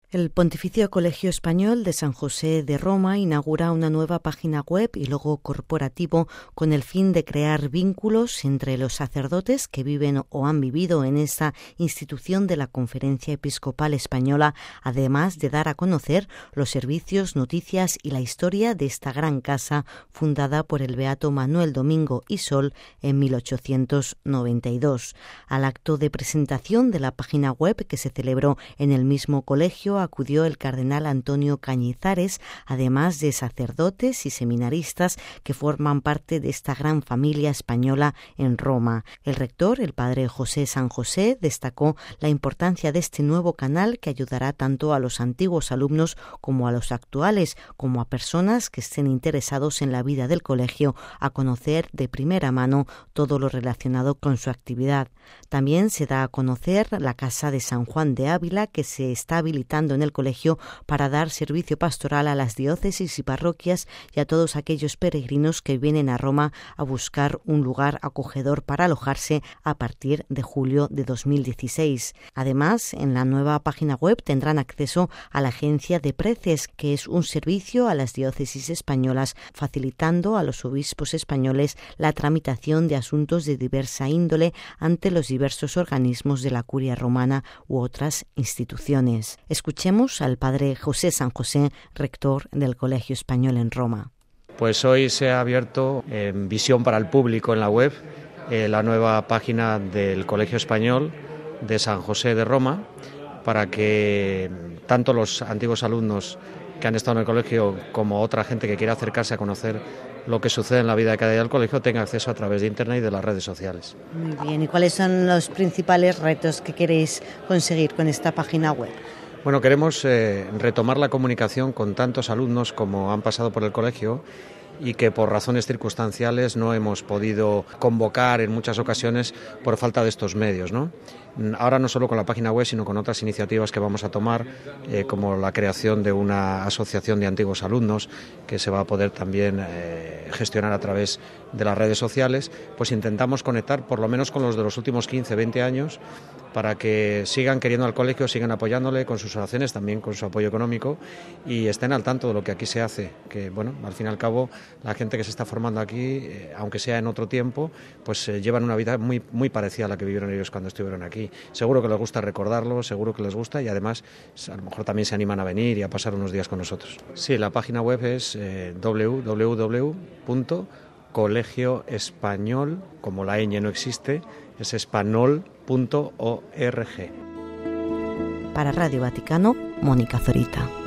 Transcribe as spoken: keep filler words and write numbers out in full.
El Pontificio Colegio Español de San José de Roma inaugura una nueva página web y logo corporativo con el fin de crear vínculos entre los sacerdotes que viven o han vivido en esta institución de la Conferencia Episcopal Española, además de dar a conocer los servicios, noticias y la historia de esta gran casa fundada por el beato Manuel Domingo y Sol en mil ochocientos noventa y dos. Al acto de presentación de la página web, que se celebró en el mismo colegio, acudió el cardenal Antonio Cañizares, además de sacerdotes y seminaristas que forman parte de esta gran familia española en Roma. El rector, el padre José San José, destacó la importancia de este nuevo canal que ayudará tanto a los antiguos alumnos como a los actuales, como a personas que estén interesados en la vida del colegio, a conocer de primera mano todo lo relacionado con su actividad. También se da a conocer la Casa de San Juan de Ávila, que se está habilitando en el colegio para dar servicio pastoral a las diócesis y parroquias y a todos aquellos peregrinos que vienen a Roma a buscar un lugar acogedor para alojarse a partir de julio de dos mil dieciséis. Además, en la nueva página web tendrán acceso a la agencia de preces, que es un servicio a las diócesis españolas, facilitando a los obispos españoles la tramitación de asuntos de diversa índole ante los diversos organismos de la Curia Romana u otras instituciones. Escuchemos al padre José San José, rector del Colegio Español en Roma. Pues hoy se ha abierto en visión para el público en la web eh, la nueva página del Colegio Español de San José de Roma, para que tanto los antiguos alumnos que han estado en el colegio como otra gente que quiera acercarse a conocer lo que sucede en la vida de cada día del colegio tenga acceso a través de Internet y de las redes sociales. Muy bien, ¿y cuáles son los principales retos que queréis conseguir con esta página web? Bueno, queremos eh, retomar la comunicación con tantos alumnos como han pasado por el colegio y que por razones circunstanciales no hemos podido convocar en muchas ocasiones por falta de estos medios, ¿no? Ahora no solo con la página web, sino con otras iniciativas que vamos a tomar, eh, como la creación de una asociación de antiguos alumnos que se va a poder también eh, gestionar a través de las redes sociales. Pues intentamos conectar por lo menos con los de los últimos quince, veinte años para que sigan queriendo al colegio, sigan apoyándole con sus oraciones, también con su apoyo económico, y estén al tanto de lo que aquí se hace, que bueno, al fin y al cabo la gente que se está formando aquí, eh, aunque sea en otro tiempo, pues eh, llevan una vida muy, muy parecida a la que vivieron ellos cuando estuvieron aquí. Seguro que les gusta recordarlo, seguro que les gusta, y además a lo mejor también se animan a venir y a pasar unos días con nosotros. Sí, la página web es eh, doble u doble u doble u punto colegio español, como la ñ no existe, es español punto org. Para Radio Vaticano, Mónica Zorita.